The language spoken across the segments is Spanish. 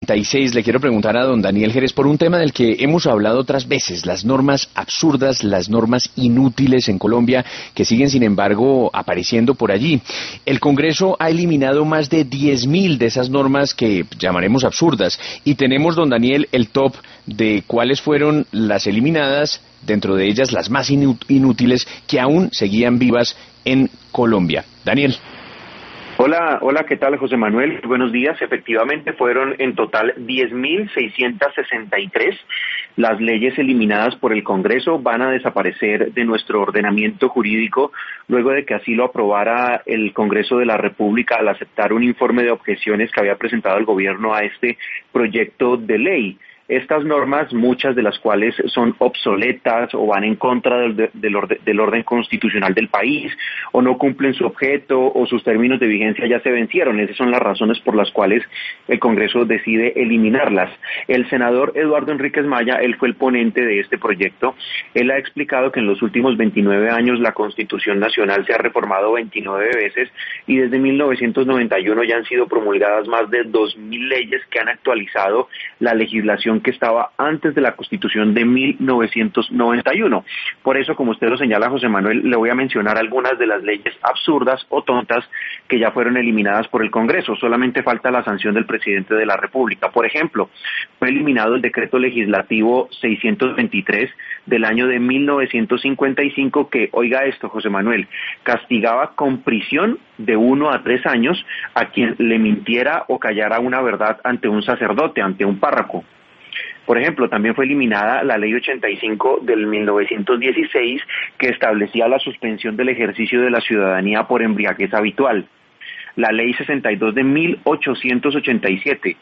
36, le quiero preguntar a don Daniel Jerez por un tema del que hemos hablado otras veces, las normas absurdas, las normas inútiles en Colombia que siguen sin embargo apareciendo por allí. El Congreso ha eliminado más de 10.000 de esas normas que llamaremos absurdas y tenemos, don Daniel, el top de cuáles fueron las eliminadas, dentro de ellas las más inútiles que aún seguían vivas en Colombia. Daniel. Hola, ¿qué tal, José Manuel? Buenos días. Efectivamente, fueron en total 10.663 las leyes eliminadas por el Congreso. Van a desaparecer de nuestro ordenamiento jurídico luego de que así lo aprobara el Congreso de la República al aceptar un informe de objeciones que había presentado el gobierno a este proyecto de ley. Estas normas, muchas de las cuales son obsoletas o van en contra del orden constitucional del país, o no cumplen su objeto, o sus términos de vigencia ya se vencieron. Esas son las razones por las cuales el Congreso decide eliminarlas. El senador Eduardo Enríquez Maya, él fue el ponente de este proyecto. Él ha explicado que en los últimos 29 años la Constitución Nacional se ha reformado 29 veces y desde 1991 ya han sido promulgadas más de 2.000 leyes que han actualizado la legislación que estaba antes de la Constitución de 1991. Por eso, como usted lo señala, José Manuel, le voy a mencionar algunas de las leyes absurdas o tontas que ya fueron eliminadas por el Congreso. Solamente falta la sanción del presidente de la República. Por ejemplo, fue eliminado el decreto legislativo 623 del año de 1955 que, oiga esto, José Manuel, castigaba con prisión de 1 a 3 años a quien le mintiera o callara una verdad ante un sacerdote, ante un párroco. Por ejemplo, también fue eliminada la Ley 85 del 1916 que establecía la suspensión del ejercicio de la ciudadanía por embriaguez habitual. La Ley 62 de 1887,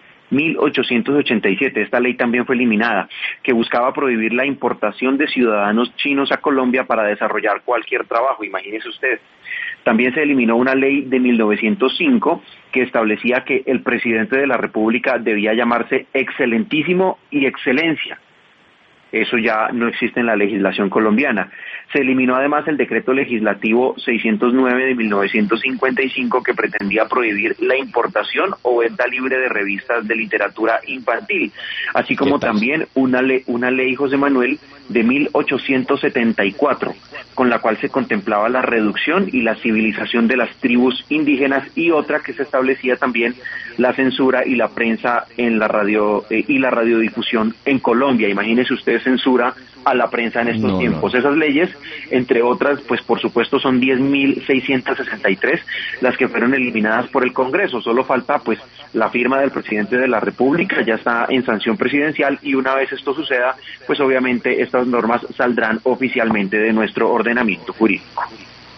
esta ley también fue eliminada, que buscaba prohibir la importación de ciudadanos chinos a Colombia para desarrollar cualquier trabajo, imagínese usted. También se eliminó una ley de 1905 que establecía que el presidente de la República debía llamarse Excelentísimo y Excelencia. Eso ya no existe en la legislación colombiana. Se eliminó además el decreto legislativo 609 de 1955 que pretendía prohibir la importación o venta libre de revistas de literatura infantil, así como también una ley, José Manuel, de 1874, con la cual se contemplaba la reducción y la civilización de las tribus indígenas, y otra que se establecía también la censura y la prensa en la radio y la radiodifusión en Colombia. Imagínese usted censura a la prensa en estos tiempos. No. Esas leyes, entre otras, pues por supuesto son 10.663 las que fueron eliminadas por el Congreso. Solo falta pues la firma del presidente de la República, ya está en sanción presidencial, y una vez esto suceda, pues obviamente estas normas saldrán oficialmente de nuestro ordenamiento jurídico.